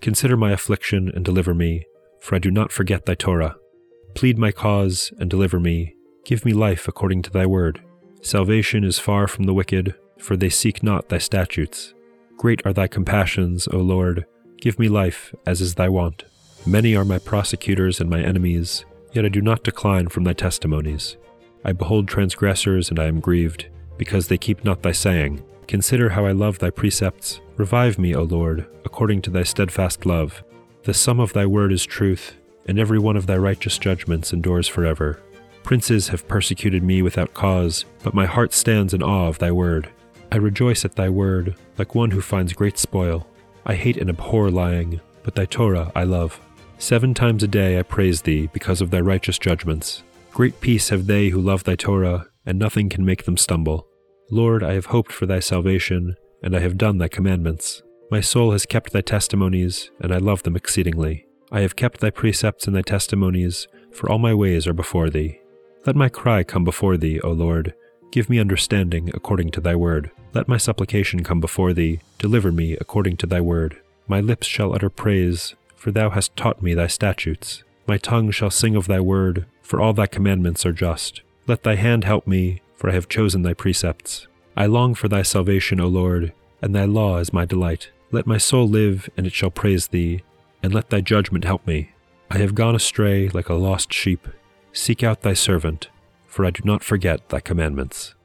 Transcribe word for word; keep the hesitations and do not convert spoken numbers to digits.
Consider my affliction and deliver me, for I do not forget thy Torah. Plead my cause and deliver me. Give me life according to thy word. Salvation is far from the wicked, for they seek not thy statutes. Great are thy compassions, O Lord. Give me life, as is thy wont. Many are my prosecutors and my enemies, yet I do not decline from thy testimonies. I behold transgressors, and I am grieved, because they keep not thy saying. Consider how I love thy precepts. Revive me, O Lord, according to thy steadfast love. The sum of thy word is truth, and every one of thy righteous judgments endures forever. Princes have persecuted me without cause, but my heart stands in awe of thy word. I rejoice at thy word, like one who finds great spoil. I hate and abhor lying, but thy Torah I love. Seven times a day I praise thee because of thy righteous judgments. Great peace have they who love thy Torah, and nothing can make them stumble. Lord, I have hoped for thy salvation, and I have done thy commandments. My soul has kept thy testimonies, and I love them exceedingly. I have kept thy precepts and thy testimonies, for all my ways are before thee. Let my cry come before thee, O Lord. Give me understanding according to thy word. Let my supplication come before thee. Deliver me according to thy word. My lips shall utter praise, for thou hast taught me thy statutes. My tongue shall sing of thy word, for all thy commandments are just. Let thy hand help me, for I have chosen thy precepts. I long for thy salvation, O Lord, and thy law is my delight. Let my soul live, and it shall praise thee, and let thy judgment help me. I have gone astray like a lost sheep. Seek out thy servant, for I do not forget thy commandments.